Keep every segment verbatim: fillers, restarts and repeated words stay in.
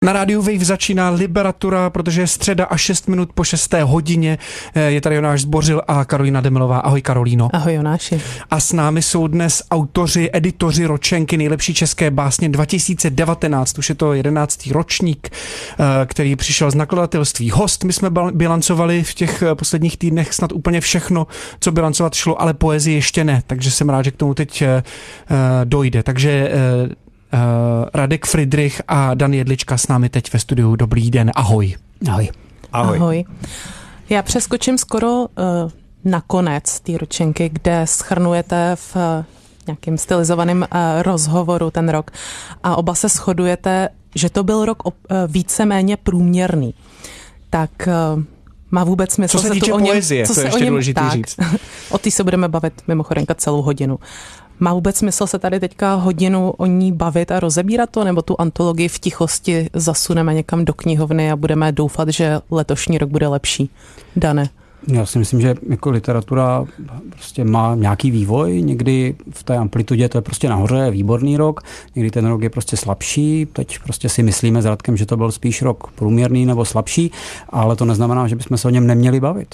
Na rádiu Wave začíná Liberatura, protože je středa a šest minut po šesté hodině. Je tady Jonáš Zbořil a Karolína Demilová. Ahoj Karolíno. Ahoj Jonáši. A s námi jsou dnes autoři, editoři ročenky nejlepší české básně dva tisíce devatenáct. Už je to jedenáctý ročník, který přišel z nakladatelství Host. My jsme bilancovali v těch posledních týdnech snad úplně všechno, co bilancovat šlo, ale poezii ještě ne. Takže jsem rád, že k tomu teď dojde. Takže Uh, Radek Fridrich a Dan Jedlička s námi teď ve studiu. Dobrý den, ahoj. Ahoj. Ahoj. Ahoj. Já přeskočím skoro uh, na konec té ročenky, kde shrnujete v uh, nějakým stylizovaným uh, rozhovoru ten rok a oba se shodujete, že to byl rok uh, víceméně průměrný. Tak uh, má vůbec smysl co se, se týče tu o něm, poezie, co to se je ještě o něm, důležitý tak, říct. O té se budeme bavit mimochodem celou hodinu. Má vůbec smysl se tady teďka hodinu o ní bavit a rozebírat to, nebo tu antologii v tichosti zasuneme někam do knihovny a budeme doufat, že letošní rok bude lepší? Dane? Já si myslím, že jako literatura prostě má nějaký vývoj, někdy v té amplitudě to je prostě nahoře, je výborný rok, někdy ten rok je prostě slabší, teď prostě si myslíme s Radkem, že to byl spíš rok průměrný nebo slabší, ale to neznamená, že bychom se o něm neměli bavit.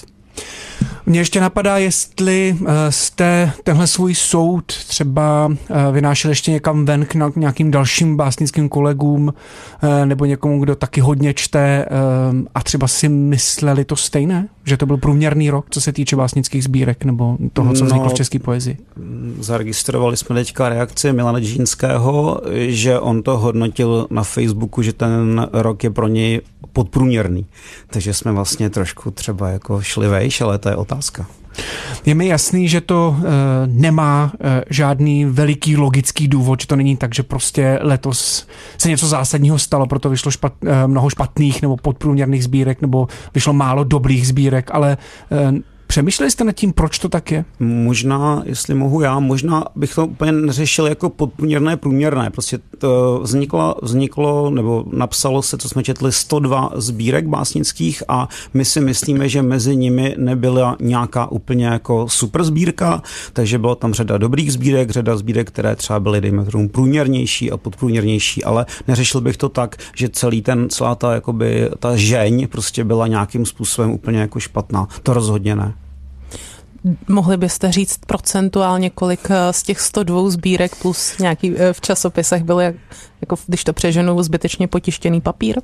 Mně ještě napadá, jestli jste tenhle svůj soud třeba vynášeli ještě někam ven k nějakým dalším básnickým kolegům nebo někomu, kdo taky hodně čte a třeba si mysleli to stejné, že to byl průměrný rok, co se týče básnických sbírek nebo toho, co vzniklo no, v české poezii. Zaregistrovali jsme teďka reakci Milana Džínského, že on to hodnotil na Facebooku, že ten rok je pro něj podprůměrný. Takže jsme vlastně trošku třeba jako šli vejš, ale to je otázka. Je mi jasný, že to e, nemá e, žádný veliký logický důvod, že to není tak, že prostě letos se něco zásadního stalo, proto vyšlo špat, e, mnoho špatných nebo podprůměrných sbírek, nebo vyšlo málo dobrých sbírek, ale e, přemýšleli jste nad tím, proč to tak je? Možná, jestli mohu já, možná bych to úplně neřešil jako podprůměrné, průměrné. Prostě to vzniklo, vzniklo, nebo napsalo se, co jsme četli, sto dva sbírek básnických a my si myslíme, že mezi nimi nebyla nějaká úplně jako super sbírka, takže byla tam řada dobrých sbírek, řada sbírek, které třeba byly, dejme tomu, průměrnější a podprůměrnější, ale neřešil bych to tak, že celý ten, celá ta, jakoby, ta žeň prostě byla nějakým způsobem úplně jako špatná. To rozhodně ne. Mohli byste říct procentuálně, kolik z těch sto dva sbírek plus nějaký v časopisech byl, jako když to přeženu, zbytečně potištěný papír?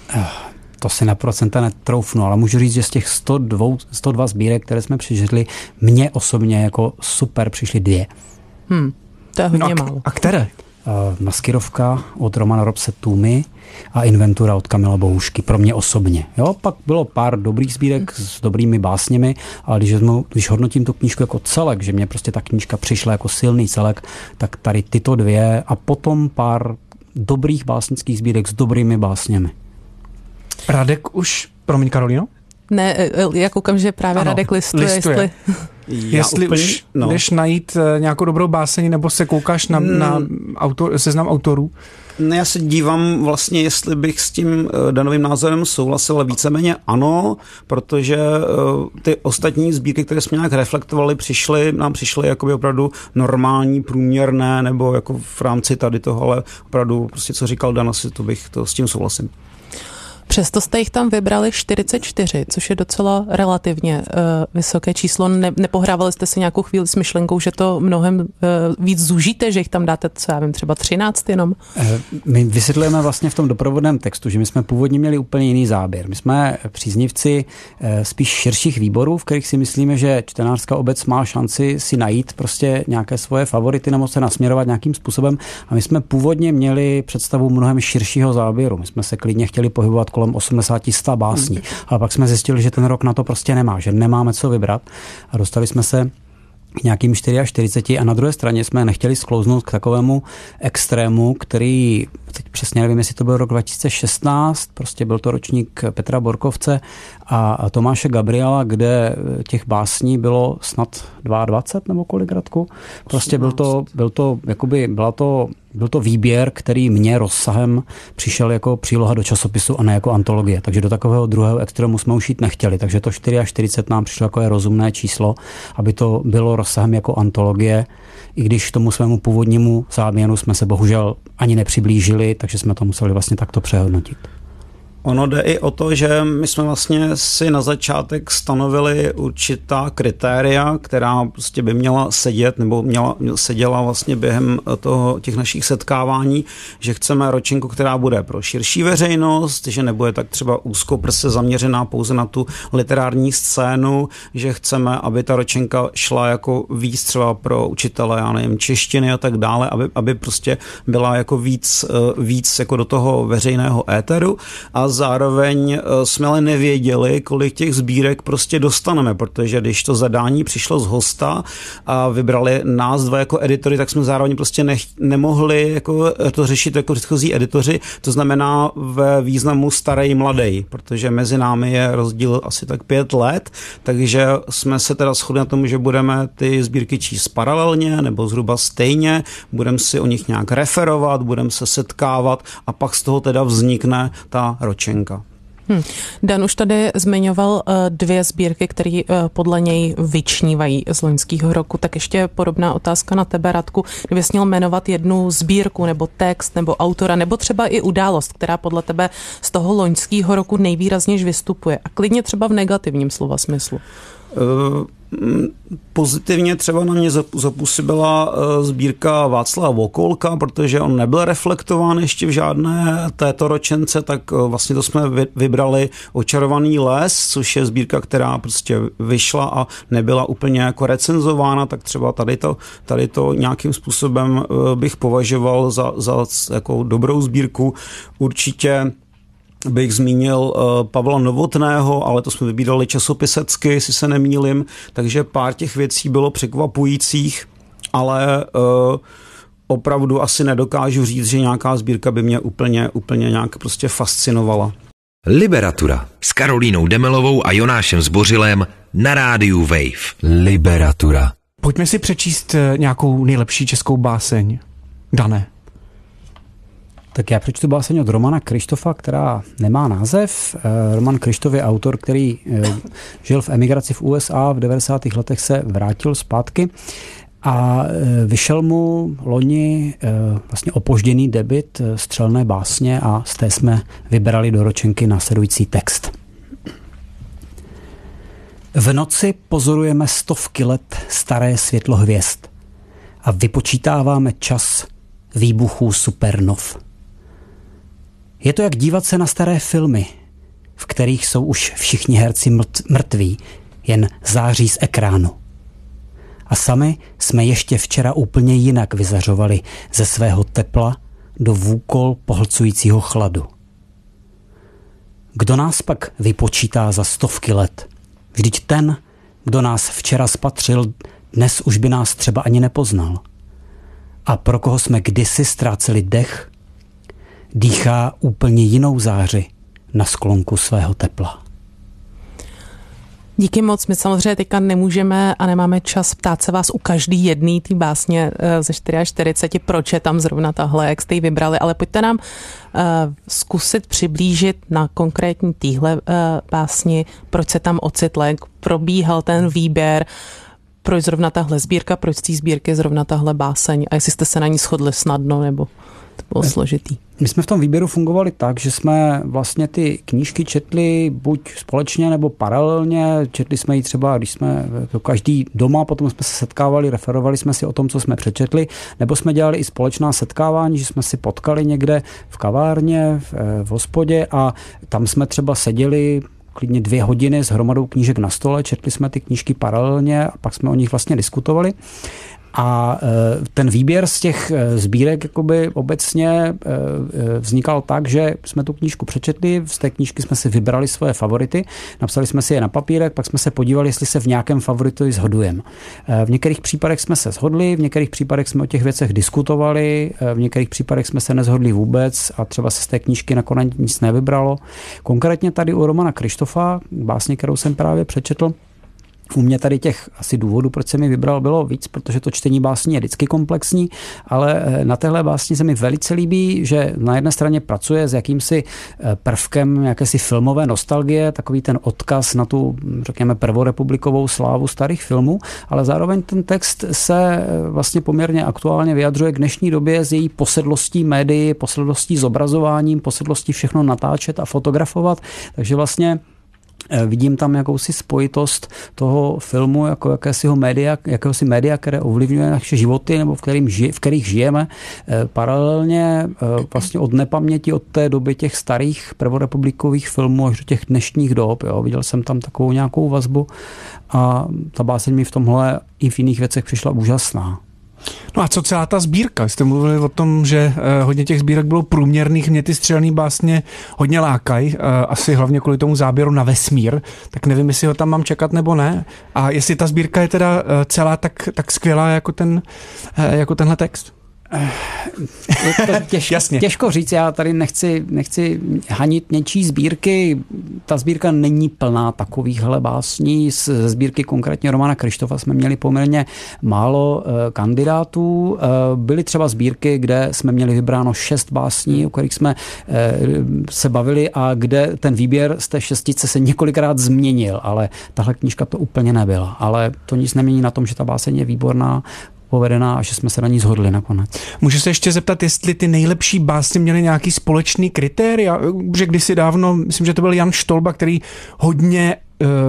To si na procenta netroufnu, ale můžu říct, že z těch sto dva, sto dva sbírek, které jsme přežili, mně osobně jako super přišly dvě. Hmm, to je hodně no a, málo. A které? Maskirovka od Romana Robse Tůmy a Inventura od Kamila Bohušky, pro mě osobně. Jo, pak bylo pár dobrých sbírek s dobrými básněmi, ale když, když hodnotím tu knížku jako celek, že mě prostě ta knížka přišla jako silný celek, tak tady tyto dvě a potom pár dobrých básnických sbírek s dobrými básněmi. Radek už, promiň Karolíno? Ne, já koukám, že právě ano, Radek listuje. listuje. Jestli... Jestli úplně, už no. jdeš najít nějakou dobrou báseň, nebo se koukáš na, hmm. na autor, seznam autorů? Ne, já se dívám vlastně, jestli bych s tím Danovým názorem souhlasil, ale víceméně ano, protože ty ostatní sbírky, které jsme nějak reflektovali, přišly, nám přišly jakoby opravdu normální, průměrné, nebo jako v rámci tady toho, ale opravdu prostě co říkal Dan, asi to bych, to s tím souhlasím. Přesto jste jich tam vybrali čtyřicet čtyři, což je docela relativně uh, vysoké číslo. Ne, nepohrávali jste si nějakou chvíli s myšlenkou, že to mnohem uh, víc zúžíte, že jich tam dáte, co já vím, třeba třináct jenom? My vysvětlujeme vlastně v tom doprovodném textu, že my jsme původně měli úplně jiný záběr. My jsme příznivci uh, spíš širších výborů, v kterých si myslíme, že čtenářská obec má šanci si najít prostě nějaké svoje favority nebo se nasměrovat nějakým způsobem. A my jsme původně měli představu mnohem širšího záběru. My jsme se klidně chtěli pohybovat kolem osmdesát sta básní. Ale pak jsme zjistili, že ten rok na to prostě nemá, že nemáme co vybrat a dostali jsme se k nějakým čtyřiceti čtyři a na druhé straně jsme nechtěli sklouznout k takovému extrému, který, teď přesně nevím, jestli to byl rok dva tisíce šestnáct, prostě byl to ročník Petra Borkovce a Tomáše Gabriela, kde těch básní bylo snad dvacet dva nebo kolik, Radku? Prostě byl to, byl to, jakoby, byla to, byl to výběr, který mě rozsahem přišel jako příloha do časopisu a ne jako antologie. Takže do takového druhého extrému jsme už jít nechtěli. Takže to čtyřicet čtyři nám přišlo jako je rozumné číslo, aby to bylo rozsahem jako antologie, i když tomu svému původnímu záměru jsme se bohužel ani nepřiblížili, takže jsme to museli vlastně takto přehodnotit. Ono jde i o to, že my jsme vlastně si na začátek stanovili určitá kritéria, která prostě by měla sedět nebo měla, seděla vlastně během toho, těch našich setkávání, že chceme ročenku, která bude pro širší veřejnost, že nebude tak třeba úzkoprse zaměřená pouze na tu literární scénu, že chceme, aby ta ročenka šla jako víc třeba pro učitele, já nevím, češtiny a tak dále, aby, aby prostě byla jako víc, víc jako do toho veřejného éteru a zároveň jsme ale nevěděli, kolik těch sbírek prostě dostaneme, protože když to zadání přišlo z hosta a vybrali nás dva jako editory, tak jsme zároveň prostě ne, nemohli jako to řešit jako předchozí editoři, to znamená ve významu starý mladý, protože mezi námi je rozdíl asi tak pět let, takže jsme se teda shodli na tom, že budeme ty sbírky číst paralelně nebo zhruba stejně, budeme si o nich nějak referovat, budeme se setkávat a pak z toho teda vznikne ta ročenka. Hmm. Dan už tady zmiňoval uh, dvě sbírky, které uh, podle něj vyčnívají z loňského roku. Tak ještě podobná otázka na tebe, Radku. Kdyby jsi měl jmenovat jednu sbírku nebo text nebo autora nebo třeba i událost, která podle tebe z toho loňského roku nejvýrazněji vystupuje a klidně třeba v negativním slova smyslu. Uh... Pozitivně třeba na mě zapůsobila sbírka Václava Vokolka, protože on nebyl reflektován ještě v žádné této ročence, tak vlastně to jsme vybrali Očarovaný les, což je sbírka, která prostě vyšla a nebyla úplně jako recenzována, tak třeba tady to, tady to nějakým způsobem bych považoval za, za jako dobrou sbírku. Určitě bych zmínil uh, Pavla Novotného, ale to jsme vybírali časopisecky, jestli se nemýlim, takže pár těch věcí bylo překvapujících, ale uh, opravdu asi nedokážu říct, že nějaká sbírka by mě úplně, úplně nějak prostě fascinovala. Liberatura s Karolínou Demelovou a Jonášem Zbořilem na rádiu Wave. Liberatura. Pojďme si přečíst nějakou nejlepší českou báseň. Dané. Tak já přečtu báseň od Romana Krištofa, která nemá název. Roman Krištof je autor, který žil v emigraci v U S A, v devadesátých letech se vrátil zpátky a vyšel mu loni vlastně opožděný debut Střelné básně a z té jsme vybrali do ročenky následující text. V noci pozorujeme stovky let staré světlo hvězd a vypočítáváme čas výbuchů supernov. Je to jak dívat se na staré filmy, v kterých jsou už všichni herci mrtví, jen září z ekránu. A sami jsme ještě včera úplně jinak vyzařovali ze svého tepla do vůkol pohlcujícího chladu. Kdo nás pak vypočítá za stovky let? Vždyť ten, kdo nás včera spatřil, dnes už by nás třeba ani nepoznal. A pro koho jsme kdysi ztráceli dech, dýchá úplně jinou záři na sklonku svého tepla. Díky moc. My samozřejmě teďka nemůžeme a nemáme čas ptát se vás u každý jedný té básně ze čtyřicet čtyři, proč je tam zrovna tahle, jak jste ji vybrali, ale pojďte nám uh, zkusit přiblížit na konkrétní téhle uh, básni, proč se tam ocitl, jak probíhal ten výběr, proč zrovna tahle sbírka, proč z té sbírky zrovna tahle báseň a jestli jste se na ní shodli snadno, nebo to bylo složitý. My jsme v tom výběru fungovali tak, že jsme vlastně ty knížky četli buď společně nebo paralelně. Četli jsme ji třeba, když jsme každý doma, potom jsme se setkávali, referovali jsme si o tom, co jsme přečetli, nebo jsme dělali i společná setkávání, že jsme si potkali někde v kavárně, v, v hospodě a tam jsme třeba seděli klidně dvě hodiny s hromadou knížek na stole, četli jsme ty knížky paralelně a pak jsme o nich vlastně diskutovali. A ten výběr z těch sbírek jakoby obecně vznikal tak, že jsme tu knížku přečetli, z té knížky jsme si vybrali svoje favority, napsali jsme si je na papírek, pak jsme se podívali, jestli se v nějakém favoritu shodujeme. V některých případech jsme se shodli, v některých případech jsme o těch věcech diskutovali, v některých případech jsme se neshodli vůbec a třeba se z té knížky nakonec nic nevybralo. Konkrétně tady u Romana Krištofa, básně, kterou jsem právě přečetl, U mě tady těch asi důvodů, proč jsem mi vybral, bylo víc, protože to čtení básní je vždycky komplexní, ale na téhle básni se mi velice líbí, že na jedné straně pracuje s jakýmsi prvkem jakési filmové nostalgie, takový ten odkaz na tu, řekněme, prvorepublikovou slávu starých filmů, ale zároveň ten text se vlastně poměrně aktuálně vyjadřuje k dnešní době s její posedlostí médií, posedlostí zobrazováním, posedlostí všechno natáčet a fotografovat, takže vlastně vidím tam jakousi spojitost toho filmu jako jakésiho média, jakéhosi média, které ovlivňuje naše životy nebo v, kterým žije, v kterých žijeme. Paralelně vlastně od nepaměti od té doby těch starých prvorepublikových filmů až do těch dnešních dob. Jo. Viděl jsem tam takovou nějakou vazbu a ta báseň mi v tomhle i v jiných věcech přišla úžasná. No a co celá ta sbírka? Jste mluvili o tom, že hodně těch sbírek bylo průměrných, mě ty střelný básně hodně lákají, asi hlavně kvůli tomu záběru na vesmír, tak nevím, jestli ho tam mám čekat nebo ne. A jestli ta sbírka je teda celá tak, tak skvělá jako, ten, jako tenhle text. Je to těžko, těžko říct, já tady nechci, nechci hanit něčí sbírky. Ta sbírka není plná takovýchhle básní. Ze sbírky konkrétně Romana Kryštofa jsme měli poměrně málo kandidátů. Byly třeba sbírky, kde jsme měli vybráno šest básní, o kterých jsme se bavili a kde ten výběr z té šestice se několikrát změnil, ale tahle knížka to úplně nebyla. Ale to nic nemění na tom, že ta báseň je výborná, povedená a že jsme se na ní shodli nakonec. Můžu se ještě zeptat, jestli ty nejlepší básně měly nějaký společný kritéria? Že kdysi dávno, myslím, že to byl Jan Štolba, který hodně,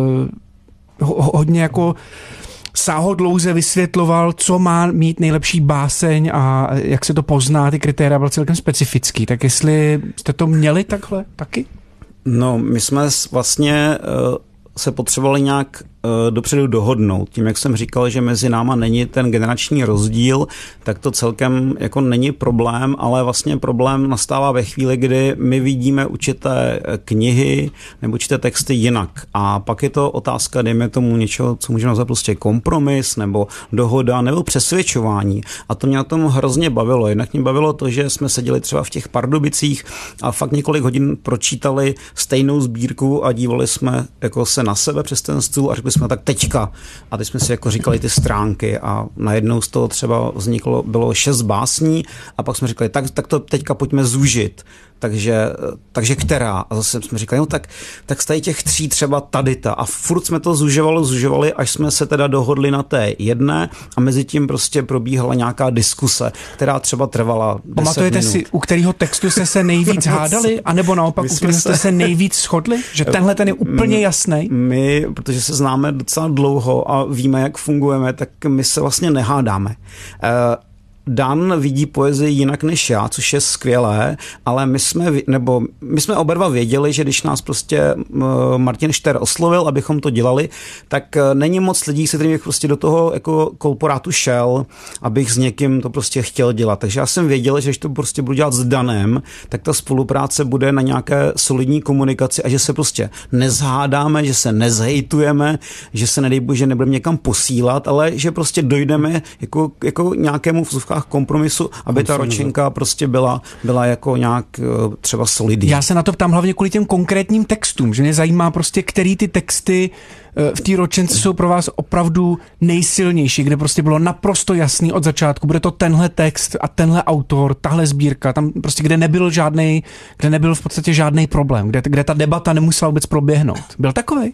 uh, hodně jako sáhodlouze vysvětloval, co má mít nejlepší báseň a jak se to pozná, ty kritéria byl celkem specifický. Tak jestli jste to měli takhle taky? No, my jsme vlastně uh, se potřebovali nějak dopředu dohodnout. Tím, jak jsem říkal, že mezi náma není ten generační rozdíl, tak to celkem jako není problém, ale vlastně problém nastává ve chvíli, kdy my vidíme určité knihy nebo určité texty jinak. A pak je to otázka, dejme tomu něčeho, co můžeme nazvat prostě kompromis nebo dohoda nebo přesvědčování. A to mě na tom hrozně bavilo. Jednak mě bavilo to, že jsme seděli třeba v těch Pardubicích a fakt několik hodin pročítali stejnou sbírku a dívali jsme jako se na sebe přes ten stůl a řekli jsme tak teďka. A teď jsme si jako říkali ty stránky a najednou z toho třeba vzniklo, bylo šest básní a pak jsme říkali, tak, tak to teďka pojďme zúžit. Takže, takže která? A zase jsme říkali, no tak, tak z tady těch tří třeba tady ta. A furt jsme to zužovali, zužovali, až jsme se teda dohodli na té jedné a mezi tím prostě probíhala nějaká diskuse, která třeba trvala deset minut. Pamatujete si, u kterého textu jste se nejvíc hádali? A nebo naopak, u kterého jste se nejvíc shodli? Že tenhle ten je úplně jasný? My, protože se známe docela dlouho a víme, jak fungujeme, tak my se vlastně nehádáme. Uh, Dan vidí poezii jinak než já, což je skvělé, ale my jsme, nebo my jsme oba dva věděli, že když nás prostě Martin Šter oslovil, abychom to dělali, tak není moc lidí, se kterými bych prostě do toho jako korporátu šel, abych s někým to prostě chtěl dělat. Takže já jsem věděl, že když to prostě budu dělat s Danem, tak ta spolupráce bude na nějaké solidní komunikaci a že se prostě nezhádáme, že se nezhejtujeme, že se nedej bože nebudeme někam posílat, ale že prostě dojdeme jako, jako nějakému v kompromisu, aby ta ročenka prostě byla, byla jako nějak třeba solidní. Já se na to ptám hlavně kvůli těm konkrétním textům, že mě zajímá prostě, který ty texty v té ročence jsou pro vás opravdu nejsilnější, kde prostě bylo naprosto jasný od začátku, bude to tenhle text a tenhle autor, tahle sbírka, tam prostě kde nebyl žádnej, kde nebyl v podstatě žádný problém, kde, kde ta debata nemusela vůbec proběhnout. Byl takovej?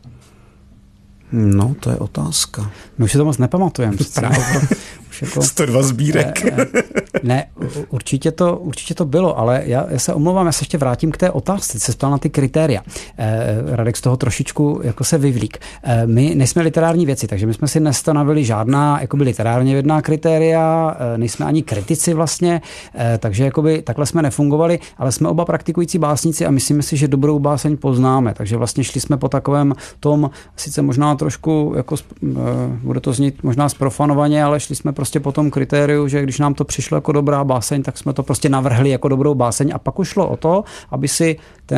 No, to je otázka. My už se to moc nepamatujeme. Jako, sto dva sbírek. Ne, určitě to, určitě to bylo, ale já, já se omlouvám, já se ještě vrátím k té otázce, se ptal na ty kritéria. Radek z toho trošičku jako se vyvlík. My nejsme literární věci, takže my jsme si nestanovili žádná jakoby literárně vědná kritéria, nejsme ani kritici vlastně, takže jakoby takhle jsme nefungovali, ale jsme oba praktikující básníci a myslíme si, že dobrou báseň poznáme, takže vlastně šli jsme po takovém tom, sice možná trošku, jako, bude to znít možná zprofanovaně, ale šli jsme prostě po tom kritériu, že když nám to přišlo jako dobrá báseň, tak jsme to prostě navrhli jako dobrou báseň a pak už šlo o to, aby si ten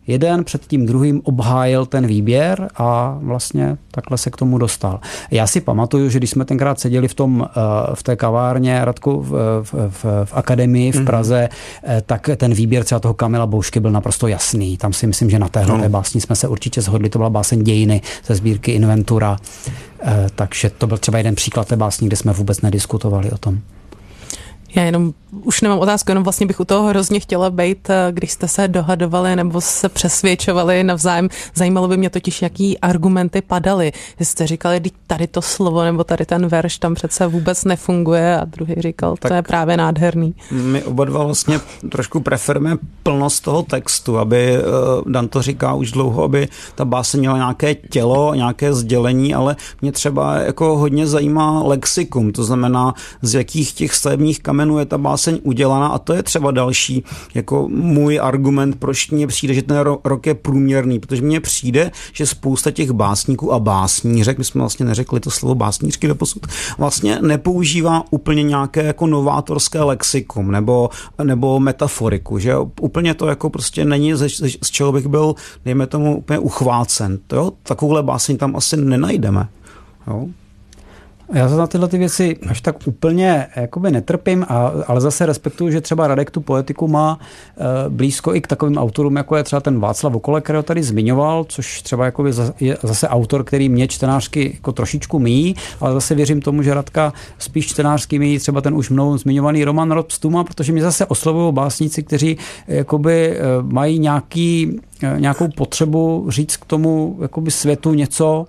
jeden před tím druhým obhájil ten výběr a vlastně takhle se k tomu dostal. Já si pamatuju, že když jsme tenkrát seděli v tom, v té kavárně Radku v, v, v, v akademii v Praze, mm-hmm. tak ten výběr třeba toho Kamila Boušky byl naprosto jasný. Tam si myslím, že na téhle no. básni jsme se určitě shodli. To byla báseň Dějiny ze sbírky Inventura. Takže to byl třeba jeden příklad té básni, kde jsme vůbec nediskutovali o tom. Já jenom už nemám otázku, jenom vlastně bych u toho hrozně chtěla být, když jste se dohadovali nebo se přesvědčovali navzájem. Zajímalo by mě totiž, jaký argumenty padaly. Vy jste říkali, že tady to slovo nebo tady ten verš tam přece vůbec nefunguje a druhý říkal, tak to je právě nádherný. My oba dva vlastně trošku preferujeme plnost toho textu, aby, Dan to říká už dlouho, aby ta báseň měla nějaké tělo, nějaké sdělení, ale mě třeba jako hodně zajímá lexikum, to znamená, z jakých těch stavebních kamenů je ta báseň udělaná a to je třeba další jako můj argument, proč mně přijde, že ten rok je průměrný, protože mně přijde, že spousta těch básníků a básnířek, my jsme vlastně neřekli to slovo básnířky doposud, vlastně nepoužívá úplně nějaké jako novátorské lexikum nebo, nebo metaforiku, že úplně to jako prostě není, z čeho bych byl, dejme tomu, úplně uchvácen. To jo, takovouhle báseň tam asi nenajdeme. Jo? Já se na tyhle ty věci až tak úplně jakoby netrpím, a, ale zase respektuju, že třeba Radek tu poetiku má e, blízko i k takovým autorům, jako je třeba ten Václav Okole, kterého tady zmiňoval, což třeba jakoby je zase autor, který mě čtenářsky jako trošičku míjí, ale zase věřím tomu, že Radka spíš čtenářsky míjí třeba ten už mnou zmiňovaný Roman Rostuma, protože mě zase oslovují básníci, kteří jakoby e, mají nějaký nějakou potřebu říct k tomu jakoby světu něco,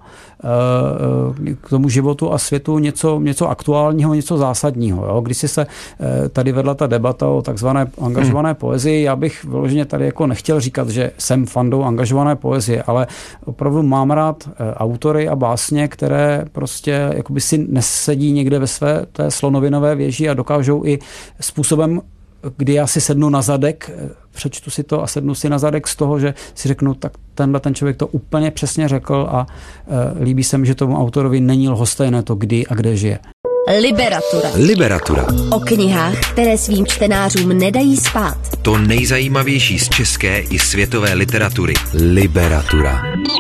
k tomu životu a světu něco, něco aktuálního, něco zásadního. Jo? Když si se tady vedla ta debata o takzvané angažované hmm. poezii, já bych vyloženě tady jako nechtěl říkat, že jsem fandou angažované poezie, ale opravdu mám rád autory a básně, které prostě jakoby si nesedí někde ve své té slonovinové věži a dokážou i způsobem, kdy já si sednu na zadek, přečtu si to a sednu si na zadek z toho, že si řeknu, tak tenhle ten člověk to úplně přesně řekl a e, líbí se mi, že tomu autorovi není lhostejné to, kdy a kde žije. Liberatura. Liberatura. O knihách, které svým čtenářům nedají spát. To nejzajímavější z české i světové literatury. Liberatura.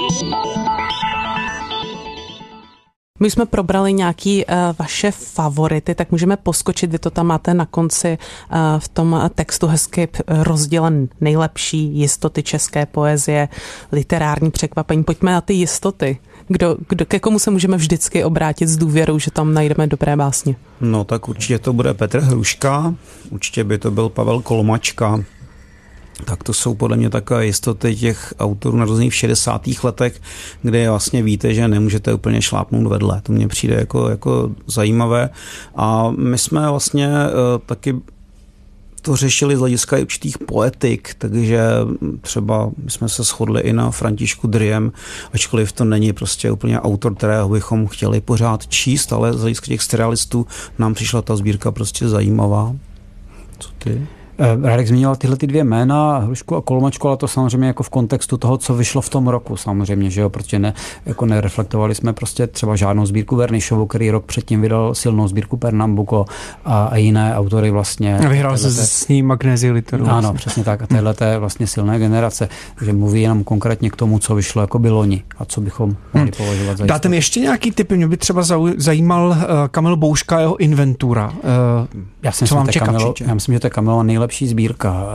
My jsme probrali nějaký uh, vaše favority, tak můžeme poskočit, vy to tam máte na konci uh, v tom textu hezky rozdělen nejlepší jistoty české poezie, literární překvapení. Pojďme na ty jistoty. Kdo, kdo, ke komu se můžeme vždycky obrátit s důvěrou, že tam najdeme dobré básně? No tak určitě to bude Petr Hruška, určitě by to byl Pavel Kolmačka. Tak to jsou podle mě takové jistoty těch autorů narozených v šedesátých letech, kde vlastně víte, že nemůžete úplně šlápnout vedle. To mně přijde jako, jako zajímavé. A my jsme vlastně uh, taky to řešili z hlediska určitých poetik, takže třeba jsme se shodli i na Františku Driem, ačkoliv to není prostě úplně autor, kterého bychom chtěli pořád číst, ale z hlediska těch serialistů nám přišla ta sbírka prostě zajímavá. Co ty? Radek zmiňoval tyhle ty dvě jména, Hrušku a Kolmačku, ale to samozřejmě jako v kontextu toho, co vyšlo v tom roku samozřejmě, že jo, protože ne, jako nereflektovali jsme prostě třeba žádnou sbírku Vernišovu, který rok předtím vydal silnou sbírku Pernambuco a, a jiné autory vlastně. A vyhrál se s ní Magnézii literu. Ano, vlastně. Přesně tak. A téhleté vlastně silné generace, že mluví jenom konkrétně k tomu, co vyšlo jako by loni a co bychom mohli hmm. považovat za Dáte mi ještě nějaký typy? Mě by třeba zajímal uh, Kamil Bouška, jeho Inventura. Uh, já, si co myslím, vám čeká Kamil, já myslím, že to je Kamilova nejlepší sbírka.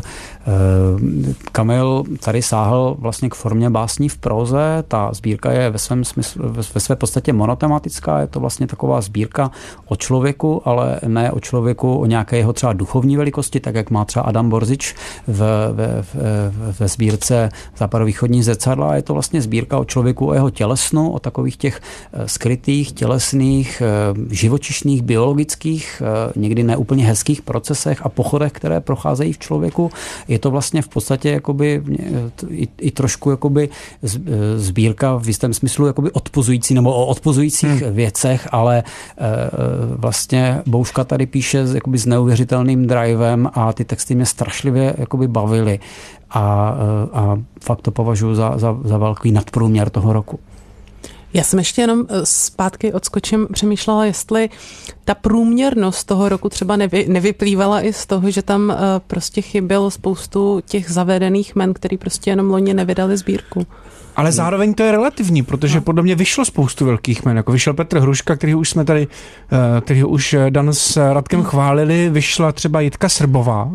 Kamil tady sáhl vlastně k formě básní v próze. Ta sbírka je ve svém smyslu, ve své podstatě monotematická. Je to vlastně taková sbírka o člověku, ale ne o člověku, o nějaké jeho třeba duchovní velikosti, tak jak má třeba Adam Borzič v, ve, v, ve sbírce Západovýchodní zrcadla. Je to vlastně sbírka o člověku, o jeho tělesnu, o takových těch skrytých, tělesných, živočišných, biologických, někdy neúplně hezkých procesech a pochodech, které procházejí v člověku. Je to vlastně v podstatě jakoby i, i trošku jakoby sbírka v jistém smyslu jakoby odpozující nebo o odpozujících hmm. věcech, ale e, vlastně Bouška tady píše jakoby s neuvěřitelným drivem a ty texty mě strašlivě jakoby bavily a, a fakt to považuji za, za, za velký nadprůměr toho roku. Já jsem ještě jenom zpátky odskočím, přemýšlela, jestli ta průměrnost toho roku třeba nevy, nevyplývala i z toho, že tam uh, prostě chybělo spoustu těch zavedených men, který prostě jenom loni nevydali sbírku. Ale zároveň to je relativní, protože podle mě vyšlo spoustu velkých men. Jako vyšel Petr Hruška, který už jsme tady, který už Dan s Radkem chválili, vyšla třeba Jitka Srbová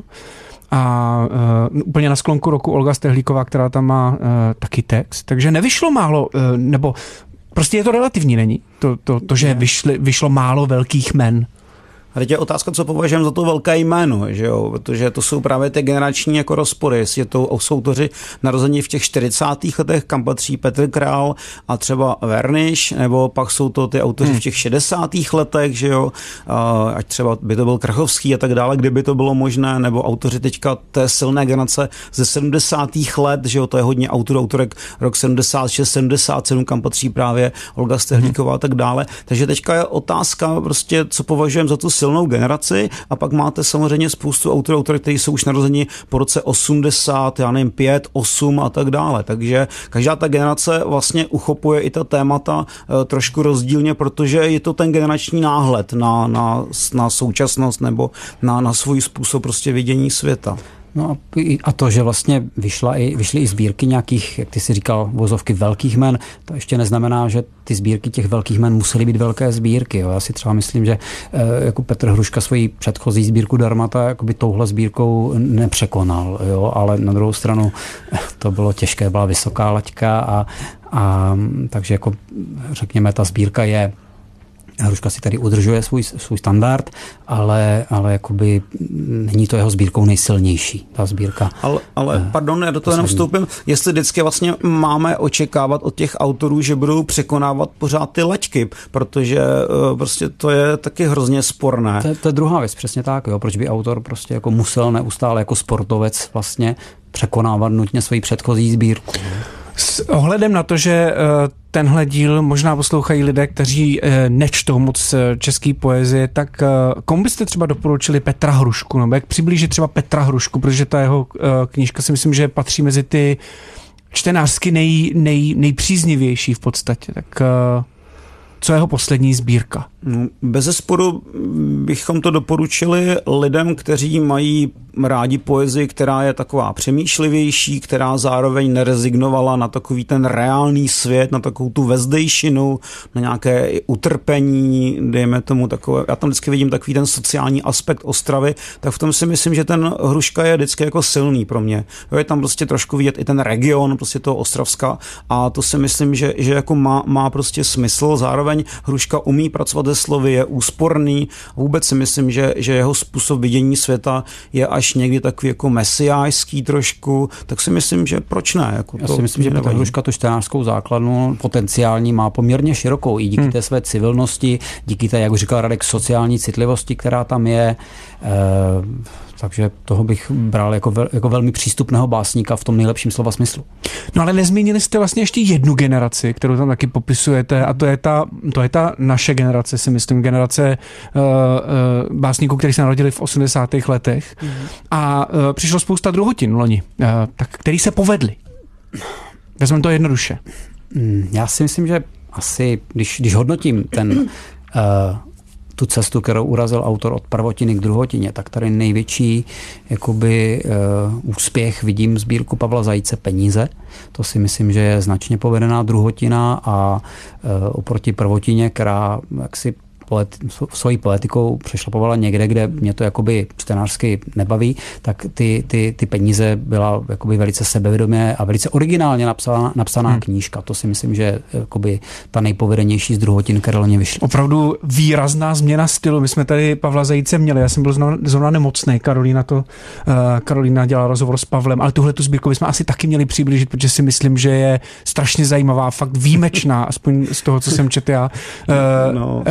a uh, úplně na sklonku roku Olga Stehlíková, která tam má uh, taky text. Takže nevyšlo málo, uh, nebo prostě je to relativní, není? To, to, to že vyšli, vyšlo málo velkých men. A teď je otázka, co považujeme za to velké jméno, že jo? Protože to jsou právě ty generační jako rozpory, jestli to jsou autoři narození v těch čtyřicátých letech, kam patří Petr Král a třeba Verniš, nebo pak jsou to ty autoři hmm. v těch šedesátých letech, že jo? Ať třeba by to byl Krachovský a tak dále, kdyby to bylo možné, nebo autoři teďka té silné generace ze sedmdesátých let, že jo? To je hodně autor, autorek rok sedmdesát šest sedmdesát sedm, kam patří právě Olga Stehlíková a tak dále. Takže teďka je otázka prostě, co považujeme za tu silnou generaci, a pak máte samozřejmě spoustu autorů, autory, kteří jsou už narozeni po roce osmdesát, já nevím, pět, osm a tak dále. Takže každá ta generace vlastně uchopuje i ta témata e, trošku rozdílně, protože je to ten generační náhled na, na, na současnost nebo na, na svůj způsob prostě vidění světa. No a to, že vlastně vyšla i, vyšly i sbírky nějakých, jak ty si říkal, vozovky velkých men, to ještě neznamená, že ty sbírky těch velkých men musely být velké sbírky. Jo. Já si třeba myslím, že e, jako Petr Hruška svoji předchozí sbírku Darmata jakoby touhle sbírkou nepřekonal, jo, ale na druhou stranu to bylo těžké, byla vysoká laťka a, a takže jako řekněme, ta sbírka je Hruška si tady udržuje svůj, svůj standard, ale, ale jakoby není to jeho sbírkou nejsilnější, ta sbírka. Ale, ale pardon, já do toho jenom vstoupím, jestli vždycky vlastně máme očekávat od těch autorů, že budou překonávat pořád ty laťky, protože uh, prostě to je taky hrozně sporné. To, to je druhá věc, přesně tak, jo, proč by autor prostě jako musel neustále jako sportovec vlastně překonávat nutně svoji předchozí sbírku. S ohledem na to, že tenhle díl možná poslouchají lidé, kteří nečtou moc český poezie, tak komu byste třeba doporučili Petra Hrušku, nebo jak přiblížit třeba Petra Hrušku, protože ta jeho knížka si myslím, že patří mezi ty čtenářsky nej, nej, nejpříznivější v podstatě. Tak co je jeho poslední sbírka? No, bezesporu bychom to doporučili lidem, kteří mají rádi poezii, která je taková přemýšlivější, která zároveň nerezignovala na takový ten reálný svět, na takovou tu vezdejšinu, na nějaké utrpení, dejme tomu takové, já tam vždycky vidím takový ten sociální aspekt Ostravy, tak v tom si myslím, že ten Hruška je vždycky jako silný pro mě. Jo, je tam prostě trošku vidět i ten region, prostě toho Ostravska, a to si myslím, že, že jako má, má prostě smysl. Zároveň Hruška umí pracovat ze slovy, je úsporný. Vůbec si myslím, že, že jeho způsob vidění světa je až někdy takový jako mesiářský trošku, tak si myslím, že proč ne? Jako Já to si myslím, že Petr Hruška tu čtenářskou základnu potenciální má poměrně širokou i díky hmm. té své civilnosti, díky té, jak už říkal Radek, sociální citlivosti, která tam je. E, takže toho bych bral jako, vel, jako velmi přístupného básníka v tom nejlepším slova smyslu. No ale nezmínili jste vlastně ještě jednu generaci, kterou tam taky popisujete, a to je ta, to je ta naše generace, si myslím, generace uh, uh, básníků, kteří se narodili v osmdesátých letech. Mm. A uh, přišlo spousta druhotin loni, uh, tak který se povedli. Vezmeme to jednoduše. Já si myslím, že asi, když, když hodnotím ten uh, tu cestu, kterou urazil autor od prvotiny k druhotině, tak tady největší jakoby, uh, úspěch vidím sbírku Pavla Zajíce Peníze. To si myslím, že je značně povedená druhotina a uh, oproti prvotině, která jaksi svojí poetikou přešlapovala někde, kde mě to jakoby čtenářsky nebaví, tak ty, ty, ty Peníze byla jakoby velice sebevědomě a velice originálně napsaná, napsaná hmm. knížka. To si myslím, že je jakoby ta nejpovedenější z druhotin, které loni vyšly. Opravdu výrazná změna stylu. My jsme tady Pavla Zajíce měli, já jsem byl zrovna nemocný, Karolína to, uh, Karolína dělala rozhovor s Pavlem, ale tuhle tu sbírku jsme asi taky měli přiblížit, protože si myslím, že je strašně zajímavá, fakt výjimečná, aspoň z toho, co jsem četl já. Uh, no. Radek se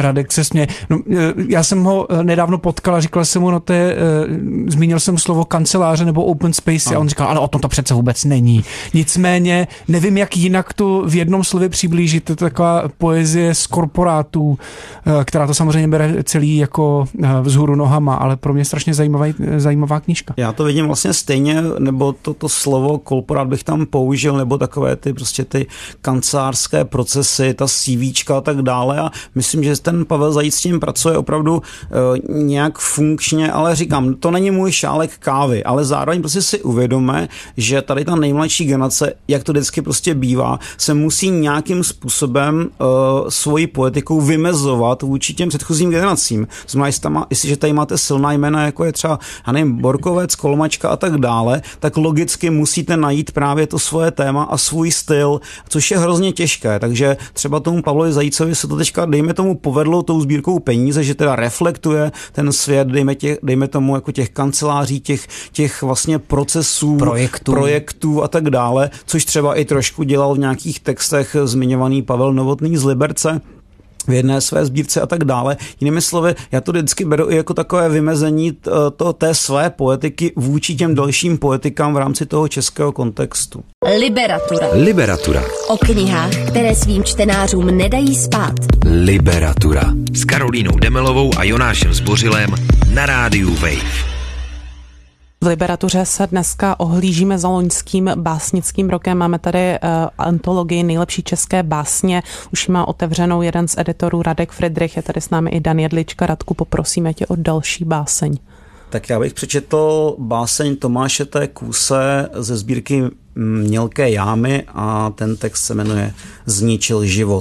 směje. No, já jsem ho nedávno potkal a říkal jsem mu, no to je, zmínil jsem slovo kanceláře nebo open space a on říkal, ale o tom to přece vůbec není. Nicméně nevím, jak jinak to v jednom slově přiblížit. To je taková poezie z korporátů, která to samozřejmě bere celý jako vzhůru nohama, ale pro mě strašně zajímavá, zajímavá knížka. Já to vidím vlastně stejně, nebo toto to slovo korporát bych tam použil, nebo takové ty prostě ty kancelářské procesy, ta CVčka a tak dále a myslím, že ten Pavel Zajíc s tím pracuje opravdu e, nějak funkčně, ale říkám, to není můj šálek kávy, ale zároveň prostě si uvědomme, že tady ta nejmladší generace, jak to vždycky prostě bývá, se musí nějakým způsobem e, svoji poetikou vymezovat vůči těm předchozím generacím. Znamená, jestli má, jestliže tady máte silná jména, jako je třeba, já nevím, Borkovec, Kolmačka a tak dále, tak logicky musíte najít právě to svoje téma a svůj styl, což je hrozně těžké. Takže třeba tomu Pavlovi Zajícovi se to teďka, dejme tomu, povedlo tou sbírkou peníze, že teda reflektuje ten svět, dejme, těch, dejme tomu jako těch kanceláří, těch, těch vlastně procesů, projektů. projektů a tak dále, což třeba i trošku dělal v nějakých textech zmiňovaný Pavel Novotný z Liberce v jedné své sbírce a tak dále. Jinými slovy, já to vždycky beru i jako takové vymezení to, té své poetiky vůči těm dalším poetikám v rámci toho českého kontextu. Liberatura. Liberatura. O knihách, které svým čtenářům nedají spát. Liberatura. S Karolínou Demelovou a Jonášem Zbořilem na rádiu Wave. V Liberatuře se dneska ohlížíme za loňským básnickým rokem. Máme tady uh, antologii nejlepší české básně. Už má otevřenou jeden z editorů Radek Friedrich. Je tady s námi i Dan Jedlička. Radku, poprosíme tě o další báseň. Tak já bych přečetl báseň Tomáše T. Kůse ze sbírky Mělké jámy a ten text se jmenuje Zničil život.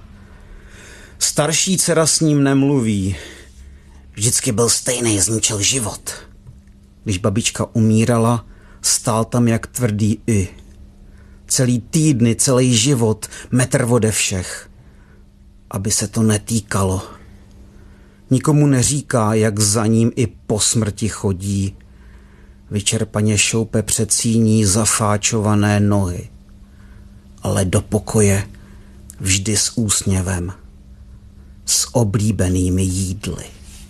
Starší dcera s ním nemluví. Vždycky byl stejný, zničil život. Když babička umírala, stál tam jak tvrdý i. Celý týdny, celý život, metr ode všech. Aby se to netýkalo. Nikomu neříká, jak za ním i po smrti chodí. Vyčerpaně šoupe před síní zafáčované nohy. Ale do pokoje vždy s úsměvem. S oblíbenými jídly.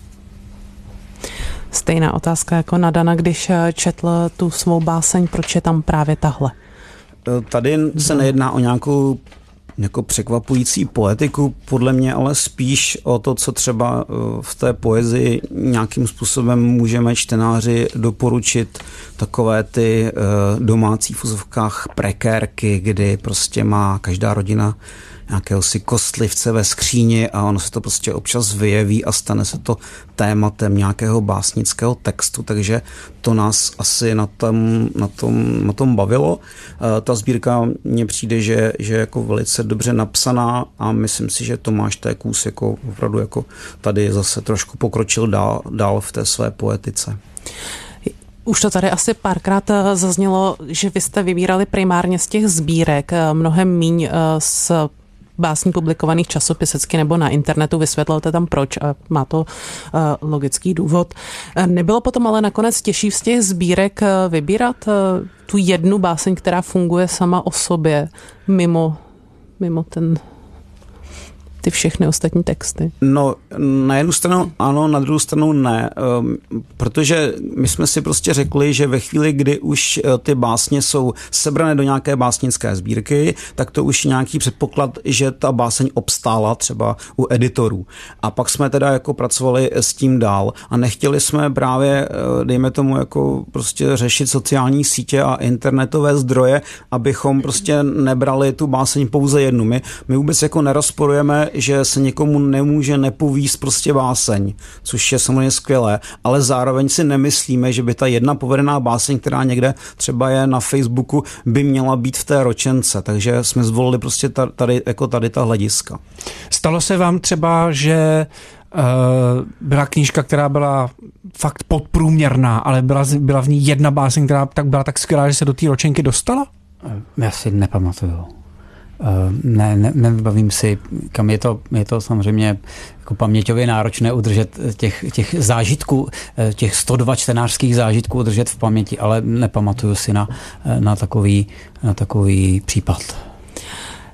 Stejná otázka jako na Dana, když četl tu svou báseň, proč je tam právě tahle? Tady se nejedná o nějakou jako překvapující poetiku, podle mě, ale spíš o to, co třeba v té poezii nějakým způsobem můžeme čtenáři doporučit, takové ty domácí v uvozovkách prekérky, kdy prostě má každá rodina nějakého si kostlivce ve skříni a ono se to prostě občas vyjeví a stane se to tématem nějakého básnického textu, takže to nás asi na tom, na tom, na tom bavilo. Ta sbírka mně přijde, že, že jako velice dobře napsaná a myslím si, že Tomáš T. Kůs jako opravdu jako tady zase trošku pokročil dál, dál v té své poetice. Už to tady asi párkrát zaznělo, že vy jste vybírali primárně z těch sbírek, mnohem míň z básní publikovaných časopisecky nebo na internetu, vysvětlete tam proč a má to uh, logický důvod. Nebylo potom ale nakonec těžší z těch sbírek vybírat uh, tu jednu báseň, která funguje sama o sobě, mimo, mimo ten ty všechny ostatní texty? No, na jednu stranu ano, na druhou stranu ne, protože my jsme si prostě řekli, že ve chvíli, kdy už ty básně jsou sebrané do nějaké básnické sbírky, tak to už nějaký předpoklad, že ta báseň obstála třeba u editorů. A pak jsme teda jako pracovali s tím dál a nechtěli jsme právě, dejme tomu, jako prostě řešit sociální sítě a internetové zdroje, abychom prostě nebrali tu báseň pouze jednu. My, my vůbec jako nerozporujeme, že se někomu nemůže nepovíst prostě báseň, což je samozřejmě skvělé, ale zároveň si nemyslíme, že by ta jedna povedená báseň, která někde třeba je na Facebooku, by měla být v té ročence, takže jsme zvolili prostě tady, jako tady ta hlediska. Stalo se vám třeba, že uh, byla knížka, která byla fakt podprůměrná, ale byla, byla v ní jedna báseň, která tak byla tak skvělá, že se do té ročenky dostala? Já si nepamatuju. Ne, ne, nevybavím si, kam je to, je to samozřejmě jako paměťově náročné udržet těch, těch zážitků, těch sto dva čtenářských zážitků udržet v paměti, ale nepamatuju si na, na, takový, na takový případ.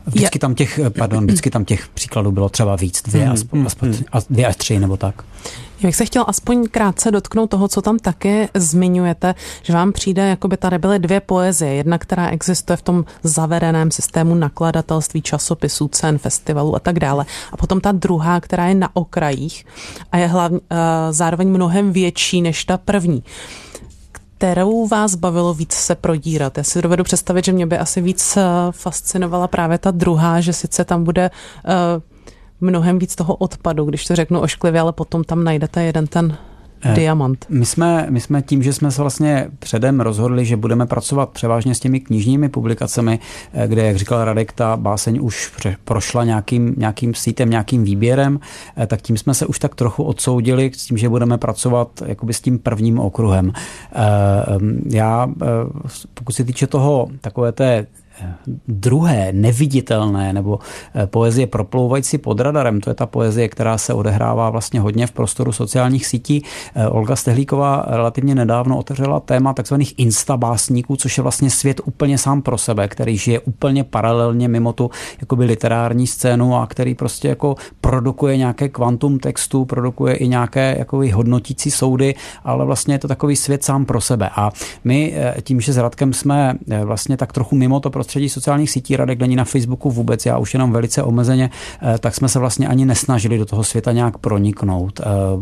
Vždycky tam těch, pardon, vždycky tam těch příkladů bylo třeba víc, dvě, aspoň, aspoň, dvě až tři nebo tak. Já bych se chtěl aspoň krátce dotknout toho, co tam také zmiňujete, že vám přijde, jako by tady byly dvě poezie. Jedna, která existuje v tom zavedeném systému nakladatelství, časopisů, cen, festivalů a tak dále. A potom ta druhá, která je na okrajích a je hlavně, uh, zároveň mnohem větší než ta první. Kterou vás bavilo víc se prodírat? Já si dovedu představit, že mě by asi víc fascinovala právě ta druhá, že sice tam bude uh, mnohem víc toho odpadu, když to řeknu ošklivě, ale potom tam najdete jeden ten eh, diamant. My jsme, my jsme tím, že jsme se vlastně předem rozhodli, že budeme pracovat převážně s těmi knižními publikacemi, kde, jak říkal Radek, ta báseň už prošla nějakým, nějakým sítem, nějakým výběrem, tak tím jsme se už tak trochu odsoudili s tím, že budeme pracovat jakoby s tím prvním okruhem. Já, pokud se týče toho takové té druhé, neviditelné, nebo poezie proplouvající pod radarem, to je ta poezie, která se odehrává vlastně hodně v prostoru sociálních sítí. Olga Stehlíková relativně nedávno otevřela téma takzvaných instabásníků, což je vlastně svět úplně sám pro sebe, který žije úplně paralelně mimo tu jakoby literární scénu a který prostě jako produkuje nějaké kvantum textu, produkuje i nějaké jakoby hodnotící soudy, ale vlastně je to takový svět sám pro sebe. A my tím, že s Radkem jsme vlastně tak trochu mimo to prostředí sociálních sítí, Radek není na Facebooku vůbec, já už jenom velice omezeně, tak jsme se vlastně ani nesnažili do toho světa nějak proniknout.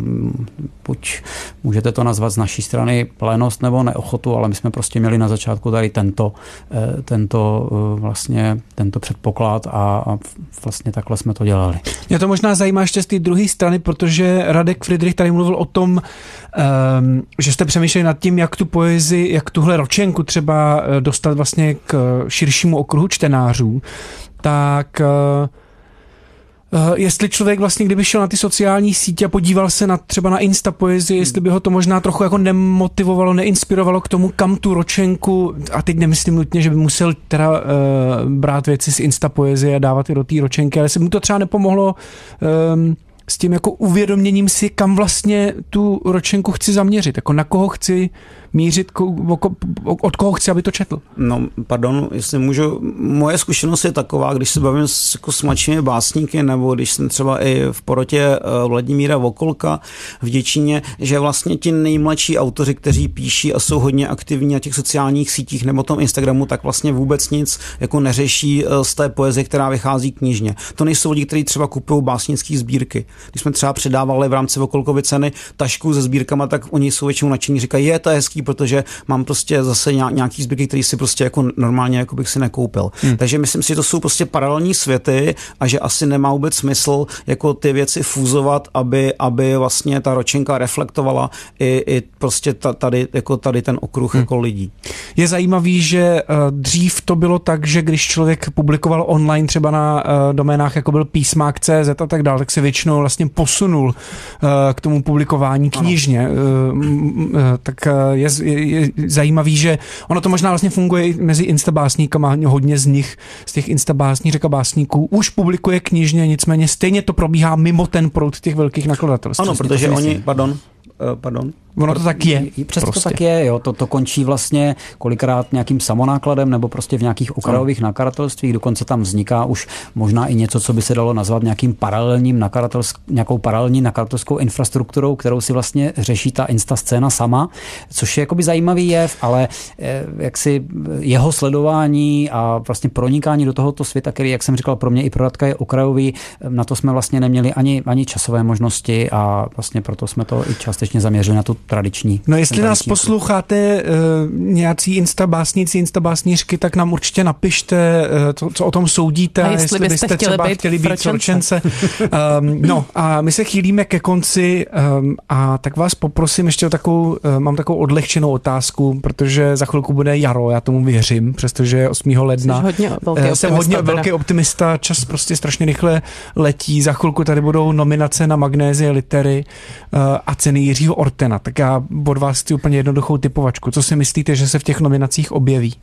Buď můžete to nazvat z naší strany lénost nebo neochotu, ale my jsme prostě měli na začátku tady tento, tento vlastně tento předpoklad a vlastně takhle jsme to dělali. Mě to možná zajímá ještě z té druhé strany, protože Radek Fridrich tady mluvil o tom, že jste přemýšleli nad tím, jak tu poezii, jak tuhle ročenku třeba dostat vlastně k širšímu okruhu čtenářů, tak jestli člověk vlastně, kdyby šel na ty sociální sítě a podíval se na, třeba na Insta poezii, jestli by ho to možná trochu jako nemotivovalo, neinspirovalo k tomu, kam tu ročenku, a teď nemyslím nutně, že by musel teda uh, brát věci z Insta poezie a dávat je do té ročenky, ale jestli mu to třeba nepomohlo um, s tím jako uvědoměním si, kam vlastně tu ročenku chci zaměřit, jako na koho chci mířit, od koho chci, aby to četl. No, pardon, jestli můžu, moje zkušenost je taková, když se bavím s, jako s mladšími básníky, nebo když jsem třeba i v porotě Vladimíra Vokolka v Děčíně, že vlastně ti nejmladší autoři, kteří píší a jsou hodně aktivní na těch sociálních sítích nebo tom Instagramu, tak vlastně vůbec nic jako neřeší z té poezie, která vychází knižně. To nejsou lidi, kteří třeba kupují básnické sbírky. Když jsme třeba předávali v rámci Vokolkovy ceny tašku se sbírkama, tak oni jsou většinou nadšení, říkají, je to je hezký, protože mám prostě zase nějaký sbírky, který si prostě jako normálně jako bych si nekoupil. Hmm. Takže myslím si, že to jsou prostě paralelní světy a že asi nemá vůbec smysl jako ty věci fúzovat, aby, aby vlastně ta ročenka reflektovala i, i prostě tady, jako tady ten okruh hmm. jako lidí. Je zajímavý, že dřív to bylo tak, že když člověk publikoval online třeba na doménách, jako byl písmák tečka cé zet a tak dále, tak se většinou vlastně posunul k tomu publikování knižně. Ano. Tak je, je, je zajímavý, že ono to možná vlastně funguje i mezi instabásníkama, hodně z nich, z těch instabásní, řeka básníků, už publikuje knižně, nicméně stejně to probíhá mimo ten proud těch velkých nakladatelství. Ano, protože oni, pardon, pardon, ono to tak je. Přesto prostě. to tak je, jo. To, to končí vlastně kolikrát nějakým samonákladem nebo prostě v nějakých okrajových no. nakladatelstvích, dokonce tam vzniká už možná i něco, co by se dalo nazvat nějakým paralelním nakladatelsk, nějakou paralelní nakladatelskou infrastrukturou, kterou si vlastně řeší ta instascéna sama, což je jakoby zajímavý jev, ale eh, jaksi jeho sledování a vlastně pronikání do tohoto světa, který, jak jsem říkal, pro mě i pro Radka je okrajový, na to jsme vlastně neměli ani, ani časové možnosti a vlastně proto jsme to i částečně zaměřili na tu tradiční. No jestli nás posloucháte uh, nějací instabásníci, instabásnířky, tak nám určitě napište, uh, to, co o tom soudíte, a jestli, jestli byste, byste třeba chtěli chtěli být být v ročence. um, no a my se chýlíme ke konci um, a tak vás poprosím ještě o takovou, uh, mám takovou odlehčenou otázku, protože za chvilku bude jaro, já tomu věřím, přestože osmého ledna hodně velký jsem hodně teda. velký optimista, čas prostě strašně rychle letí, za chvilku tady budou nominace na Magnézie litery uh, a ceny Jiřího Ortena. Tak já od vás chci úplně jednoduchou typovačku. Co si myslíte, že se v těch nominacích objeví?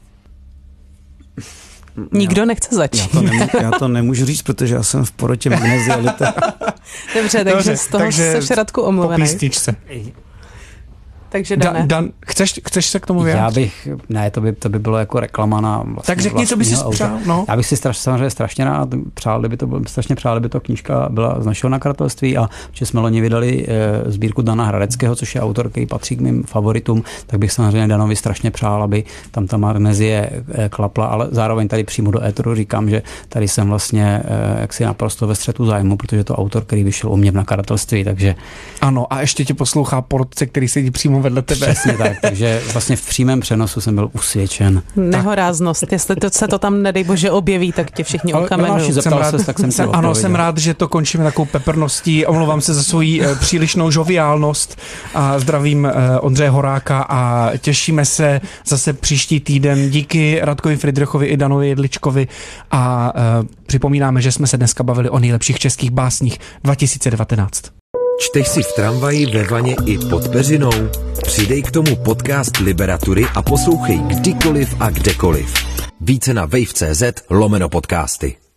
Nikdo já, nechce začít. Já to, nemů, já to nemůžu říct, protože já jsem v porotě Magnézie litery. Dobře, takže Dobře, z toho takže se Radku omluvený. Po písničce. Takže Dane. Dan, Dan, chceš, chceš se k tomu vyjádřit? Já bych, ne, to by, to by bylo jako reklama na vlastně tak řekni, co by si přál. No. Já bych si straš, samozřejmě strašně rád přál, kdyby to bylo, strašně přál, kdyby to knížka byla z našeho nakladatelství a že jsme loni vydali e, sbírku Dana Hradeckého, což je autor, který patří k mým favoritům, tak bych samozřejmě Danovi strašně přál, aby tam ta magnezie e, klapla, ale zároveň tady přímo do éteru říkám, že tady jsem vlastně e, jaksi naprosto ve střetu zájmu, protože to autor, který vyšel u mě v nakladatelství, takže... Ano, a ještě tě poslouchá porotce, který sedí přímo vedle tebe. Přesně tak, takže vlastně v přímém přenosu jsem byl usvědčen. Nehoráznost, jestli to se to tam, nedej bože, objeví, tak tě všichni okamenují. Jsem rád, ses, tak jsem jsem, ano, jsem rád, že to končíme takovou peprností. Omlouvám se za svoji e, přílišnou žoviálnost a zdravím e, Ondřeje Horáka a těšíme se zase příští týden. Díky Radkovi Fridrichovi i Danovi Jedličkovi a e, připomínáme, že jsme se dneska bavili o nejlepších českých básních dva tisíce devatenáct. Čteš si v tramvaji, ve vaně i pod peřinou? Přidej k tomu podcast Liberatury a poslouchej kdykoliv a kdekoliv. Více na wave tečka cz lomeno podcasty.